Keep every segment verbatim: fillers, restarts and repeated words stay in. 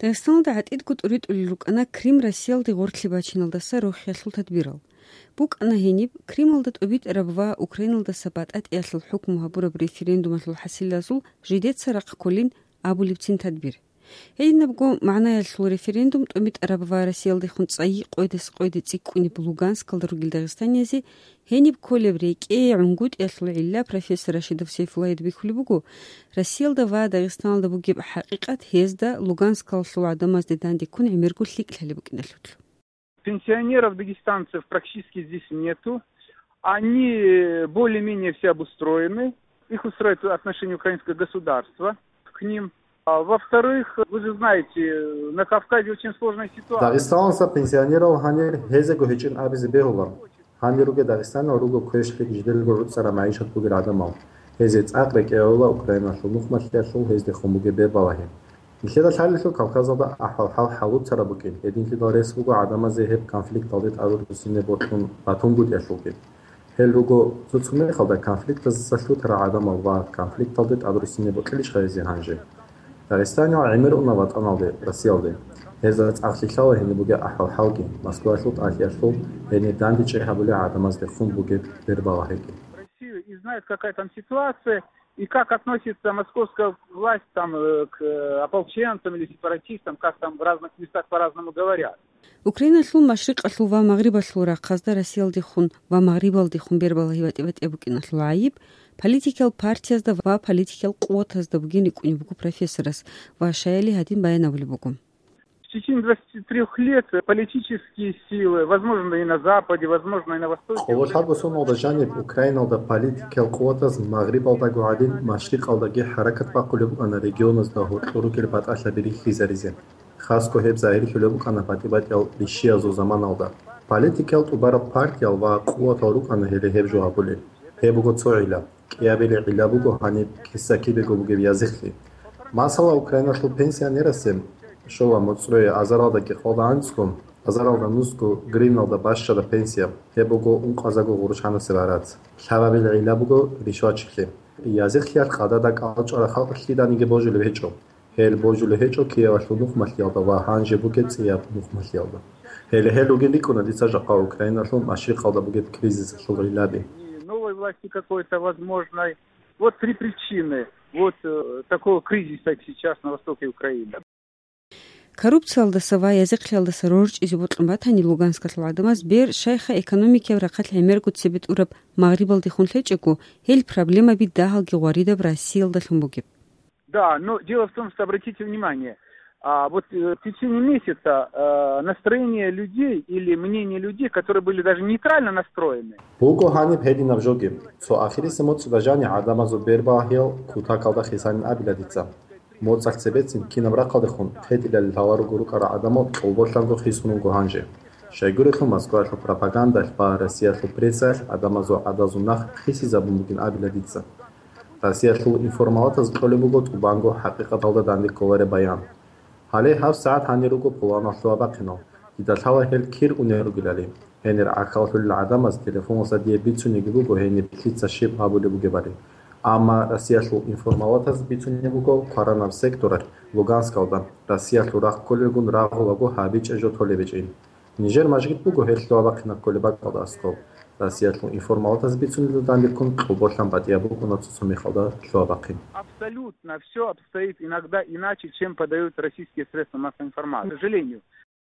Дагестанда гӏатӏит гутӏурит уллукӏана Крим Россиялди гъортлибачиналдаса рухьяслу тадбирал. Бук ана хениб Крималда тӏубит рабва Украиналдаса батӏат яслу хукм хабураб референдумаслу хасилазул жидетса ракъколин абулибцин тадбир. Эйнабго мa'на яслу референдум тӏубит рабва Россиялди хунцӏаи қойдес қойде цӏикӏуни Луганскалда ругил Дагестаниязи хениб колебри кӏе унгут яслу илля профессор Рашидов Сейфуллаев бихулибугу Россиялда ва Дагестаналда бугиб хакъикъат хезда Луганскалсу адамазди данди кун имергу ликлхали букиналутлу. Пенсионеров дагестанцев практически здесь нету. Они более-менее все обустроены. Их устроит отношение украинского государства к ним. А во-вторых, вы же знаете, на Кавказе очень сложная ситуация. Дагестанца пенсионеров ханер хезе гохичин абиз бехулам. Ханеруге Дагестан оруго көшлик жидел горуцара маишат бугер адамал. Хезе цакрек эола Украина шулнух машлешул хезде хомуге бебалахи. Михеда шалишу Кавказада ахал халут цара букин. Единки дорес буго адама зехеб конфликт алдет ару сине ботун батун буд яшулки. Хел руго цуцуме халда конфликт зашлу тара адамал ва конфликт алдет ару сине ботлиш хезе ханже. Дагестан عمر ونوات أنالد رسيالد هذا أخلاقه هني بوجه أحوال حاجة مسكوا شلط أشياء هني داندي شيء حبولي عدم از دخون بوجه برباهيك. Россия и знает, какая там ситуация и как относится московская власть там к ополченцам или сепаратистам, как там в разных местах по-разному говорят. Украина шлун машрик ашлу ва магриб ашлу рақазда Россиялди хун ва магрибалди хун бербалахи ва тибет эбукин ашлу айиб Political parties да ва political quotas да бугени кунибуку профессорас ва шаяли хадин баянавли буку. В течение двадцати трёх лет политические силы, возможно, и на Западе, возможно, и на Востоке. Холошад босун одажани Украина да political quotas Магриб алда гуадин Машрик алдаги харакат бақулиб ана регионаз да хуру кирбат ашабири хизаризе. Хаско хеб заири хулибу ана патибат ял ришия зо заман алда. Political тубара партиял ва quota рук ана хеле хеб жуабули. Хебуго цоила. Киабели илабуго хани кисаки бего буге языхли. Масала Украина шлу пенсионерасем шова моцроя азаралда ки ходанском азаралда нуско гривналда башчада пенсия хебуго ун казаго гурушхана севарат. Шавабели илабуго ришвачхли. Языхли алқадада калчара халқлиданиге божуле хечо. Хел божуле хечо киева шлу нух махлиалда ва ханже буге ция нух махлиалда. Хел хел уге никона дица жаqa Украина шлу машрик алда буге кризис шлу илаби. Новой власти какой-то возможной. Вот три причины вот э, такого кризиса сейчас на востоке Украины. Коррупция алдаса ва язык алдаса рорч изюботлумбат хани Луганскал адамас бер шайха экономика вракат лемергут себет ураб магрибалди хунлечеку хел проблема бит дахалги гварида в России алдалумбугеб. Да, но дело в том, что обратите внимание, а вот в течение месяца э, настроение людей или мнение людей, которые были даже нейтрально настроены. Буго хани педи навжоги. Со ахири семот судажани адамазу бербахил кутакалда хисани абиладица. Мод сакцебетсин кинамракалда хун хетила лавару гурукара адамот колбошланго хисунунго ханже. Шайгуриху Москвашло пропаганда ба Россияшло пресса адамазу адазунах хиси забундугин абиладица. Россияшло информалата зголебуго тубанго хақиқаталда данди коваре баян. Хали хав саат ханеруго плана шлаба кино. Идалхава хел кир унерugilali. Хенер акалхул адам аз телефон садие бицунигу го хенер хитса шип абулебу гебари. Ама Россияшлу информалатаз бицунигу қаранав сектора Луганскалда. Россияшлу рах колегун рахулагу хабич эжо толебечин. Нижер мажгит буго хел шлаба кино колеба калдаско. Россияшлу информалатаз бицунигу дандикун колбошлам батиябу конацу михалда шлаба кин. Абсолютно все обстоит иногда иначе, чем подают российские средства массовой информации, к сожалению.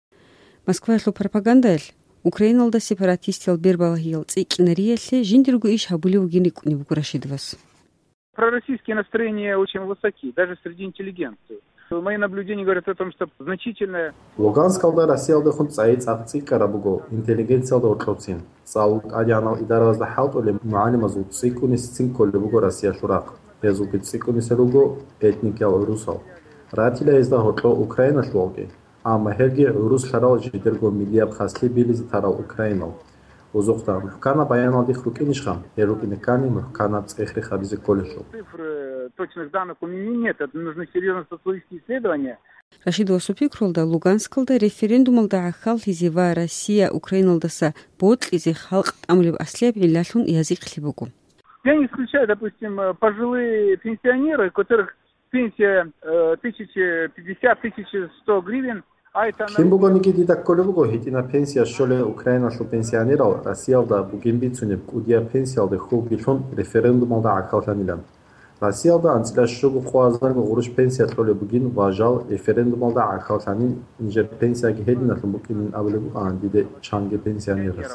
Москва шло пропаганда Украиналда сепаратистел бербалахил цикинарияле жиндиргу иш хабулеву геник не Рашидовас. Пророссийские настроения очень высоки, даже среди интеллигенции. Мои наблюдения говорят о том, что значительное... Луганскалда Россиялда хун цаид цацик карабуго интеллигенциялда отлоцин. Саулт адянал идаразда халтоле муалим азу цикунис цин коллебуго Россия шурак. Езу цикунис руго этникал русал. Ратиля изда хотло Украина шлоги. Ама херги рус шарал жидерго милиаб хасли билизи тарал Украинал. Узухта мхкана баянал дих рукинишхам. Ерукинекани мхкана цехри хабизи колешу. Цифр точных данных у меня нет, это нужны серьезные социологические исследования. Рашидова Супикролда Луганскалда референдумалда ахал хизива Россия Украиналдаса бот изи халк амлиб аслеб илляшун язык хлебугу. Я не исключаю, допустим, пожилые пенсионеры, у которых пенсия тысяча пятьдесят - тысяча сто гривен. Кимбугониги дидакколугу хитина пенсия шоле Украинашлу пенсионерал Россиялда бугенбицунеп кудия пенсиалде хугилхун референдумалда акалтанилан. Россиялда анцилашугу хуазаргу уруш пенсия шоле бугин важал референдумалда акалтанин инжер пенсияги хединашлу бугин абылугу андиде чанге пенсионерас.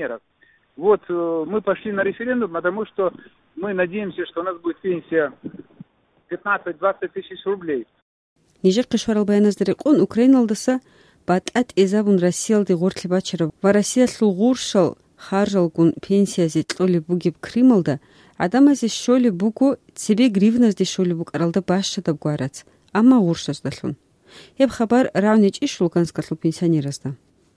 Вот мы пошли на референдум, потому что мы надеемся, что у нас будет пенсия пятнадцать - двадцать тысяч рублей. Нижер кишварал баяназдыр иқун Украиналдаса батат эзабун Россиялды ғортлибачара ва Россияслу ғуршал харжалгун пенсиязи тлоли бугиб Крималда адамази шоли бугу цебе гривназди шоли буг аралда башшада гуарац, амма ғуршаздалун. Еб хабар равнич иш луганскаслу пенсионеразда.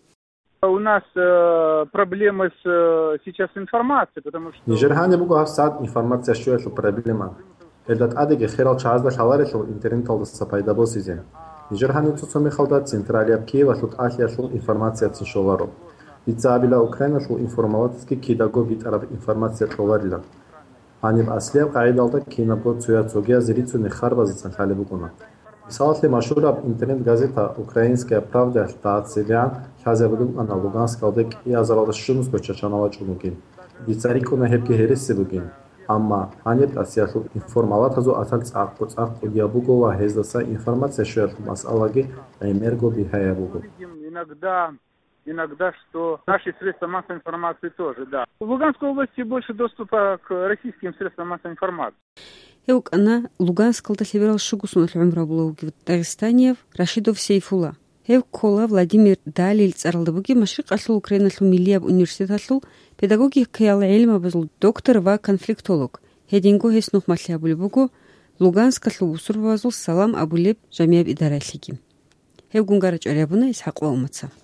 У нас э, проблемы с э, сейчас информацией, потому что... Нижерхане бугу хавсад информация шуяшлу проблема. Элдат адеге херал чаазда хаварелу интернет-алдаса пайда босизе. Нижерхане цуцоми халда централия Киева шут ахияшлу информация циншоваро. Лицаабила Украинашлу информатски кидагогит араб информация шоварила. Аниб аслиаб қаидалда кинабо цуя цогия зирицу нехарбазицан халебугуна. Мисалатли машураб интернет-газета «Украинская правда» таацелиан хазебудун ана Луганскалдек и азаладашунус гочачанавачунугин. Дицарикуна хепки хересебугин. Амма анет асиашлу информалатазу атал цаққу цаққу диабугова хездаса информация шуяшлу мас'алаги эмерго бихаябугу. Иногда, иногда, что наши средства массовой информации тоже, да. В Луганской области больше доступа к российским средствам массовой информации. Эук ана Луганскалда либерал шугусун аль-Умрабулауги в Дагестаниев Рашидов Сейфула. Эук кола Владимир Далиль царалдабуги машрик аслу Украинаслу Милияб университетаслу педагогика илма базл доктор ва конфликтолог. Хедингу хеснух матлиабулибугу Луганскаслу усурвазул Салам Абулеб Жамияб идараллиги. Эук гунгарач алябуна исхақва умаца.